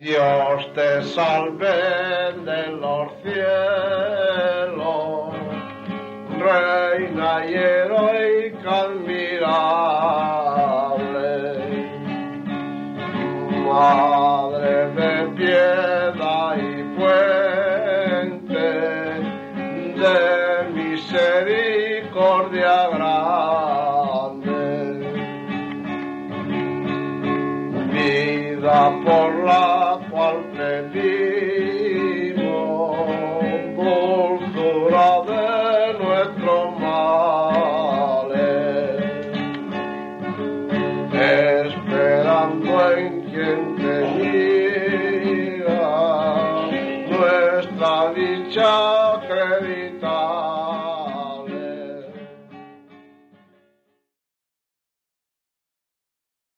Dios te salve de los cielos, reina y heroica admirable, madre de piedad y fuente de misericordia grande, vida por la cual pedimos dulzura de nuestros males, esperando en quien te